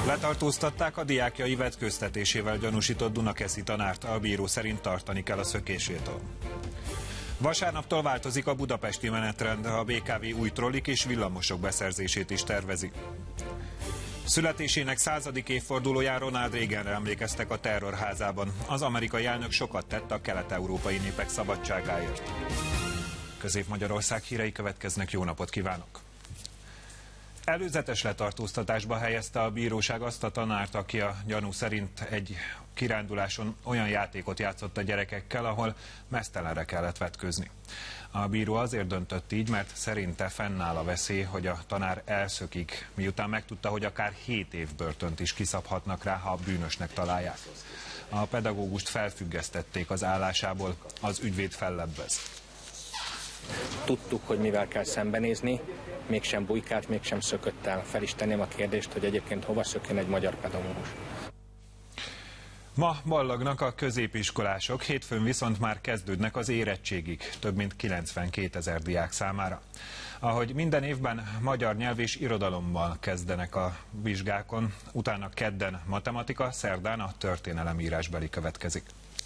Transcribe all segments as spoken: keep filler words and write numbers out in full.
Letartóztatták a diákjai vetkőztetésével gyanúsított dunakeszi tanárt, a bíró szerint tartani kell a szökésétől. Vasárnaptól változik a budapesti menetrend, a bé ká vé új trollik és villamosok beszerzését is tervezi. Születésének századik évfordulóján Ronald Reaganre emlékeztek a terrorházában. Az amerikai elnök sokat tett a kelet-európai népek szabadságáért. Közép-Magyarország hírei következnek, jó napot kívánok! Előzetes letartóztatásba helyezte a bíróság azt a tanárt, aki a gyanú szerint egy kiránduláson olyan játékot játszott a gyerekekkel, ahol meztelenre kellett vetkőzni. A bíró azért döntött így, mert szerinte fennáll a veszély, hogy a tanár elszökik, miután megtudta, hogy akár hét év börtönt is kiszabhatnak rá, ha bűnösnek találják. A pedagógust felfüggesztették az állásából, az ügyvéd fellebbez. Tudtuk, hogy mivel kell szembenézni, mégsem bujkált, mégsem szökött el. Fel is tenném a kérdést, hogy egyébként hova szökjön egy magyar pedagógus. Ma ballagnak a középiskolások, hétfőn viszont már kezdődnek az érettségig, több mint kilencvenkétezer diák számára. Ahogy minden évben magyar nyelv és irodalommal kezdenek a vizsgákon, utána kedden matematika, szerdán a történelemírásbeli következik.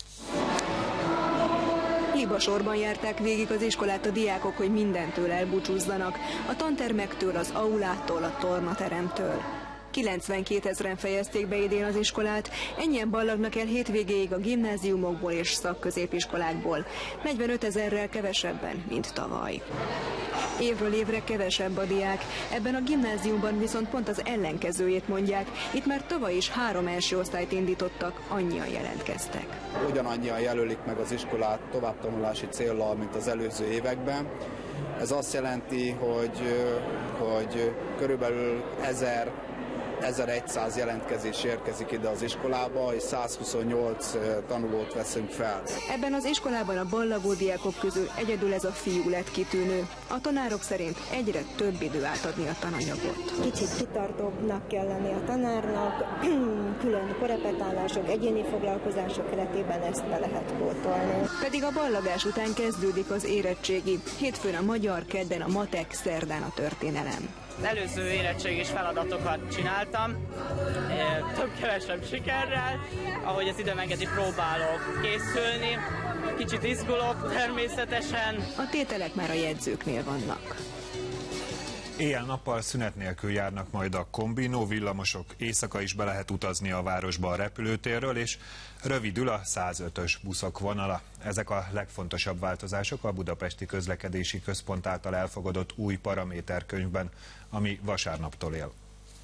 Libasorban járták végig az iskolát a diákok, hogy mindentől elbúcsúzzanak, a tantermektől, az aulától, a tornateremtől. kilencvenkétezren fejezték be idén az iskolát, ennyien ballagnak el hétvégéig a gimnáziumokból és szakközépiskolákból, negyvenötezerrel kevesebben, mint tavaly. Évről évre kevesebb a diák, ebben a gimnáziumban viszont pont az ellenkezőjét mondják, itt már tavaly is három első osztályt indítottak, annyian jelentkeztek. Ugyanannyian jelölik meg az iskolát továbbtanulási céllal, mint az előző években. Ez azt jelenti, hogy, hogy körülbelül ezer ezerszáz jelentkezés érkezik ide az iskolába, és százhuszonnyolc tanulót veszünk fel. Ebben az iskolában a ballagó diákok közül egyedül ez a fiú lett kitűnő. A tanárok szerint egyre több idő átadni a tananyagot. Kicsit kitartóbbnak kell lenni a tanárnak, külön korepetálások, egyéni foglalkozások keretében ezt be lehet pótolni. Pedig a ballagás után kezdődik az érettségi. Hétfőn a magyar, kedden a matek, szerdán a történelem. Az előző érettségis feladatokat csináltam, több-kevesebb sikerrel, ahogy az időm engedi, próbálok készülni, kicsit izgulok természetesen. A tételek már a jegyzőknél vannak. Éjjel-nappal szünet nélkül járnak majd a kombinó villamosok, éjszaka is be lehet utazni a városba a repülőtérről, és rövidül a százötös buszok vonala. Ezek a legfontosabb változások a Budapesti Közlekedési Központ által elfogadott új paraméterkönyvben, ami vasárnaptól él.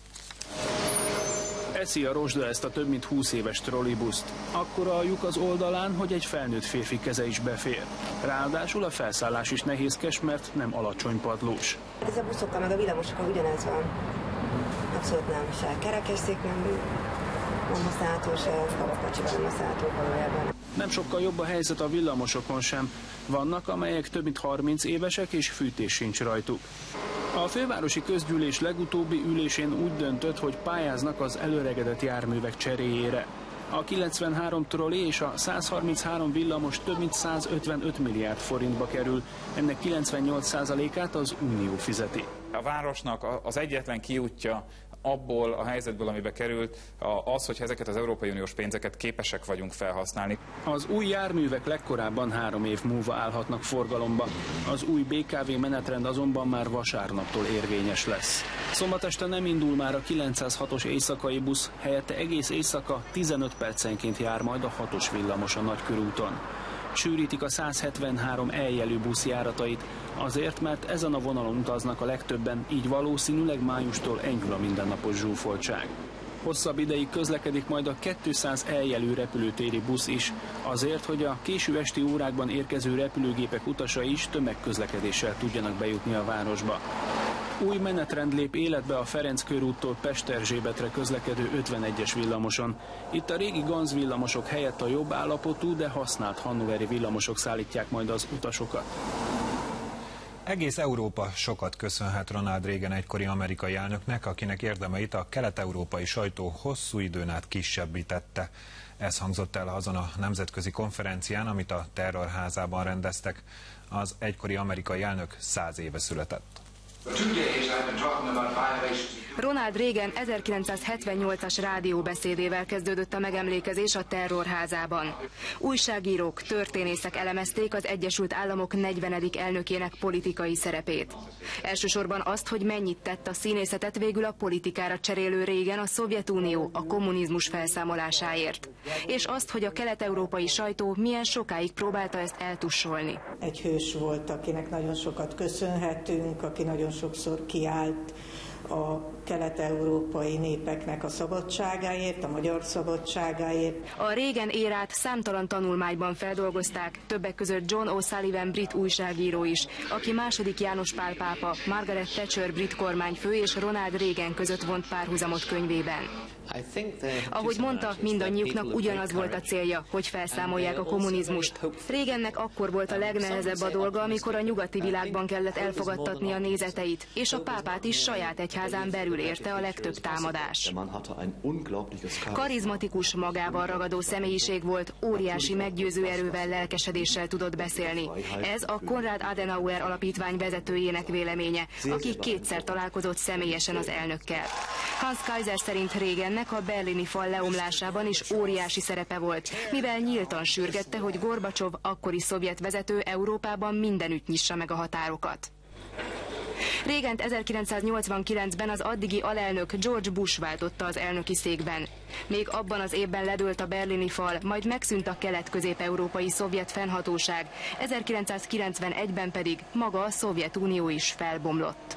Eszi a rozsda ezt a több mint húsz éves trollibuszt. Akkora a lyuk az oldalán, hogy egy felnőtt férfi keze is befér. Ráadásul a felszállás is nehézkes, mert nem alacsony padlós. Ez a buszokkal meg a villamosokkal ugyanez van. Abszolút nem, se kerekesszék nem, nem használható, se babakocsival nem használható valójában. Nem sokkal jobb a helyzet a villamosokon sem. Vannak, amelyek több mint harminc évesek, és fűtés sincs rajtuk. A fővárosi közgyűlés legutóbbi ülésén úgy döntött, hogy pályáznak az előregedett járművek cseréjére. A kilencvenhárom trolli és a százharminchárom villamos több mint százötvenöt milliárd forintba kerül, ennek kilencvennyolc százalékát az Unió fizeti. A városnak az egyetlen kiútja abból a helyzetből, amibe került, az, hogy ezeket az Európai Uniós pénzeket képesek vagyunk felhasználni. Az új járművek legkorábban három év múlva állhatnak forgalomba. Az új bé ká vé menetrend azonban már vasárnaptól érvényes lesz. Szombat este nem indul már a kilencszázhatos éjszakai busz, helyette egész éjszaka tizenöt percenként jár majd a hatos villamos a Nagykörúton. Sűrítik a százhetvenhárom eljelű busz járatait, azért, mert ezen a vonalon utaznak a legtöbben, így valószínűleg májustól enyhül a mindennapos zsúfoltság. Hosszabb ideig közlekedik majd a kétszáz eljelű repülőtéri busz is, azért, hogy a késő esti órákban érkező repülőgépek utasai is tömegközlekedéssel tudjanak bejutni a városba. Új menetrend lép életbe a Ferenc körúttól Pesterzsébetre közlekedő ötvenegyes villamoson. Itt a régi Ganz villamosok helyett a jobb állapotú, de használt hannoveri villamosok szállítják majd az utasokat. Egész Európa sokat köszönhet Ronald Reagan egykori amerikai elnöknek, akinek érdemeit a kelet-európai sajtó hosszú időn át kisebbítette. Ez hangzott el azon a nemzetközi konferencián, amit a Terrorházában rendeztek. Az egykori amerikai elnök száz éve született. Ronald Reagan ezerkilencszázhetvennyolcas rádióbeszédével kezdődött a megemlékezés a terrorházában. Újságírók, történészek elemezték az Egyesült Államok negyvenedik elnökének politikai szerepét. Elsősorban azt, hogy mennyit tett a színészetet végül a politikára cserélő Reagan a Szovjetunió, a kommunizmus felszámolásáért. És azt, hogy a kelet-európai sajtó milyen sokáig próbálta ezt eltussolni. Egy hős volt, akinek nagyon sokat köszönhetünk, aki nagyon sokszor kiállt a kelet-európai népeknek a szabadságáért, a magyar szabadságáért. A Reagan érát számtalan tanulmányban feldolgozták, többek között John O'Sullivan brit újságíró is, aki második János Pál pápa, Margaret Thatcher brit kormányfő és Ronald Reagan között vont párhuzamot könyvében. Ahogy mondta, mindannyiuknak ugyanaz volt a célja, hogy felszámolják a kommunizmust. Reagannek akkor volt a legnehezebb a dolga, amikor a nyugati világban kellett elfogadtatni a nézeteit, és a pápát is saját egyházán belül érte a legtöbb támadás. Karizmatikus, magával ragadó személyiség volt, óriási meggyőző erővel, lelkesedéssel tudott beszélni. Ez a Konrad Adenauer alapítvány vezetőjének véleménye, aki kétszer találkozott személyesen az elnökkel. Hans Kaiser szerint Reagan a berlini fal leomlásában is óriási szerepe volt, mivel nyíltan sürgette, hogy Gorbacsov, akkori szovjet vezető Európában mindenütt nyissa meg a határokat. Reagant ezerkilencszáznyolcvankilencben az addigi alelnök George Bush váltotta az elnöki székben. Még abban az évben ledőlt a berlini fal, majd megszűnt a kelet-közép-európai szovjet fennhatóság, ezerkilencszázkilencvenegyben pedig maga a Szovjetunió is felbomlott.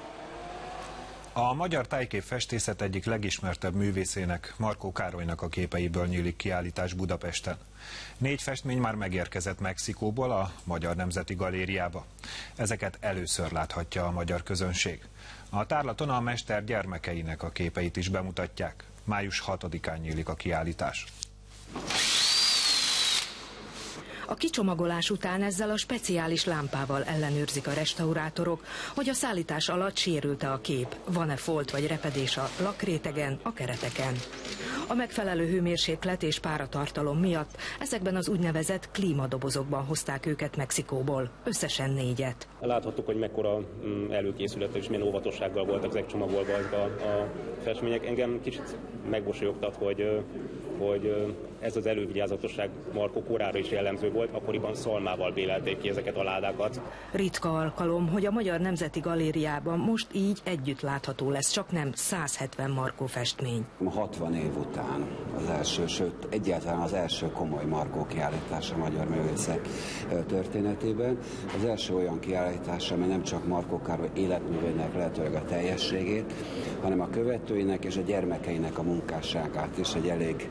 A magyar tájkép festészet egyik legismertebb művészének, Markó Károlynak a képeiből nyílik kiállítás Budapesten. Négy festmény már megérkezett Mexikóból a Magyar Nemzeti Galériába. Ezeket először láthatja a magyar közönség. A tárlaton a mester gyermekeinek a képeit is bemutatják. május hatodikán nyílik a kiállítás. A kicsomagolás után ezzel a speciális lámpával ellenőrzik a restaurátorok, hogy a szállítás alatt sérült-e a kép, van-e folt vagy repedés a lakrétegen, a kereteken. A megfelelő hőmérséklet és páratartalom miatt ezekben az úgynevezett klímadobozokban hozták őket Mexikóból, összesen négyet. Láthattuk, hogy mekkora előkészület és milyen óvatossággal voltak ezek csomagolva ezek a, a festmények. Engem kicsit megbosolyogtat, hogy, hogy ez az elővigyázatosság Markó korára is jellemző volt, akkoriban szalmával bélelték ki ezeket a ládákat. Ritka alkalom, hogy a Magyar Nemzeti Galériában most így együtt látható lesz csak nem száz hetven Markó festmény. hatvan év után az első, sőt egyáltalán az első komoly Markó kiállítás a magyar művészek történetében. Az első olyan kiállítás, amely nem csak Markó Károly életművének lehetőleg a teljességét, hanem a követőinek és a gyermekeinek a munkásságát is egy elég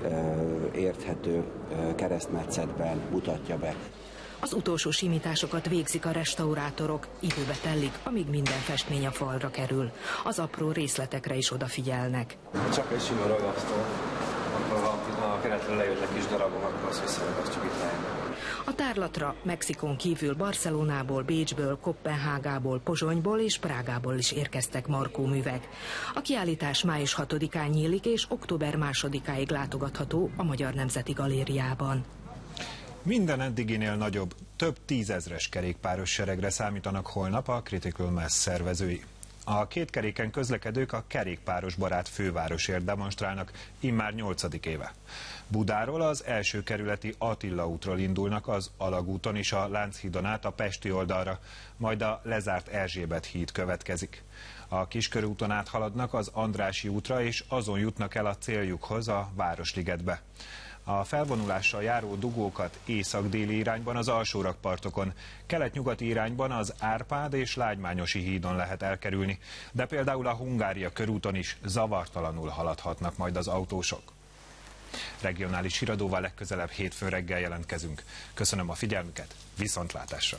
érthető keresztmetszetben mutatja be. Az utolsó simításokat végzik a restaurátorok, időbe tellik, amíg minden festmény a falra kerül. Az apró részletekre is odafigyelnek. Csak egy sima ragasztó, akkor van, a keretről lejönnek kis darabok, akkor azt visszaragasztjuk itt helyben. A tárlatra Mexikón kívül Barcelonából, Bécsből, Koppenhágából, Pozsonyból és Prágából is érkeztek Markó művek. A kiállítás május hatodikán nyílik és október másodikáig látogatható a Magyar Nemzeti Galériában. Minden eddiginél nagyobb, több tízezres kerékpáros seregre számítanak holnap a Critical Mass szervezői. A két keréken közlekedők a kerékpáros barát fővárosért demonstrálnak immár nyolcadik éve. Budáról az első kerületi Attila útról indulnak az Alagúton és a Lánchídon át a pesti oldalra, majd a lezárt Erzsébet híd következik. A Kiskörúton át haladnak az Andrássy útra és azon jutnak el a céljukhoz, a Városligetbe. A felvonulással járó dugókat észak-déli irányban az alsórakpartokon, kelet-nyugati irányban az Árpád és Lágymányosi hídon lehet elkerülni, de például a Hungária körúton is zavartalanul haladhatnak majd az autósok. Regionális híradóval legközelebb hétfőn reggel jelentkezünk. Köszönöm a figyelmüket, viszontlátásra!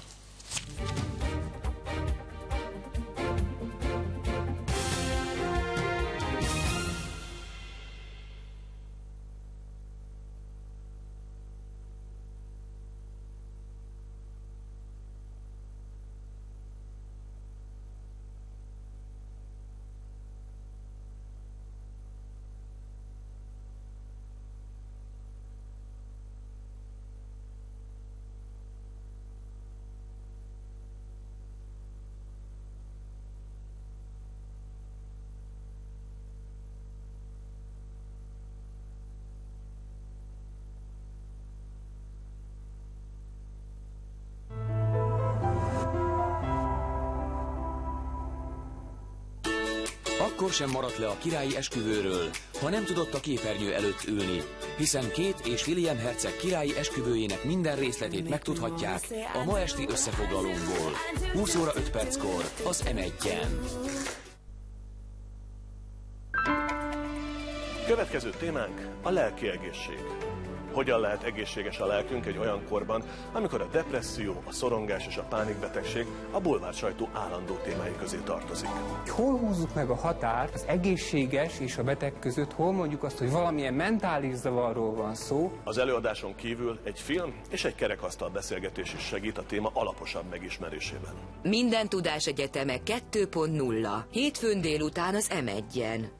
akkor sem maradt le a királyi esküvőről, ha nem tudott a képernyő előtt ülni, hiszen Kate és William herceg királyi esküvőjének minden részletét megtudhatják a ma esti összefoglalónkból. húsz óra öt perckor az em egyen. Következő témánk a lelki egészség. Hogyan lehet egészséges a lelkünk egy olyan korban, amikor a depresszió, a szorongás és a pánikbetegség a bulvár sajtó állandó témái közé tartozik. Hol húzzuk meg a határt az egészséges és a beteg között, hol mondjuk azt, hogy valamilyen mentális zavarról van szó? Az előadáson kívül egy film és egy kerekasztal beszélgetés is segít a téma alaposabb megismerésében. Minden tudás egyeteme kettő pont nulla. Hétfőn délután az em egyen.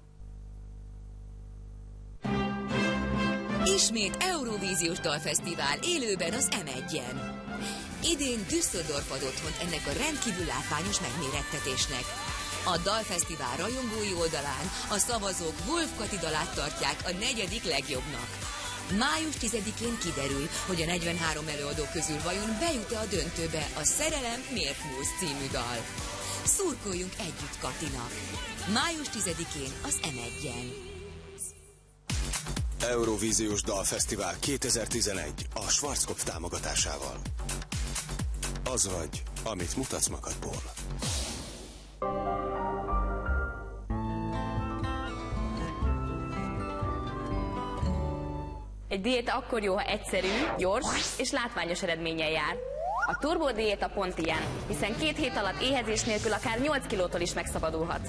Ismét Eurovíziós Dalfesztivál élőben az em egyen. Idén Düsseldorf ad otthont ennek a rendkívül látványos megmérettetésnek. A Dalfesztivál rajongói oldalán a szavazók Wolf Kati dalát tartják a negyedik legjobbnak. május tizedikén kiderül, hogy a negyvenhárom előadó közül vajon bejut-e a döntőbe a Szerelem miért múlsz című dal. Szurkoljunk együtt Katinak. május tizedikén az em egyen. Eurovíziós Dalfesztivál kétezer-tizenegy a Schwarzkopf támogatásával. Az vagy, amit mutatsz magadból. Egy diéta akkor jó, ha egyszerű, gyors és látványos eredménnyel jár. A Turbo diéta pont ilyen, hiszen két hét alatt éhezés nélkül akár nyolc kilótól is megszabadulhat.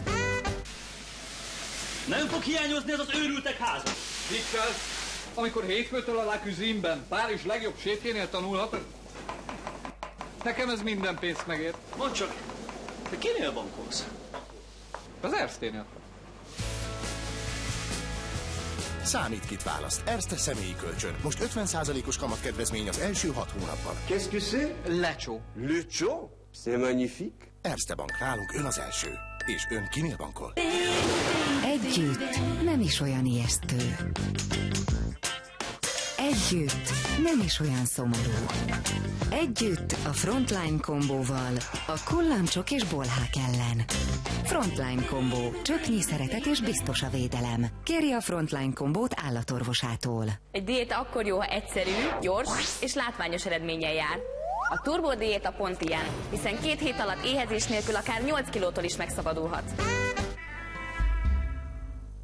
Nem fog hiányozni ez az őrültek háza. Mikkel, amikor hétfőtől a La Cuisine-ben Párizs legjobb séfjénél tanulhatok? Nekem ez minden pénzt megér. Mondd csak, te kinél bankolsz? Az Erste-nél. Számít, kit választ. Erste személyi kölcsön. Most ötven százalékos kamatkedvezmény az első hat hónapban. Qu'est-ce que c'est? Lecsó. Lecsó? C'est magnifique. Erste Bank, nálunk ön az első. És ön kinél bankol? Együtt nem is olyan ijesztő. Együtt nem is olyan szomorú. Együtt a Frontline kombóval, a kullámcsok és bolhák ellen. Frontline kombó, csöknyi szeretet és biztos a védelem. Kérje a Frontline kombót állatorvosától. Egy diéta akkor jó, ha egyszerű, gyors és látványos eredménnyel jár. A Turbo diéta pont ilyen, hiszen két hét alatt éhezés nélkül akár nyolc kilótól is megszabadulhat.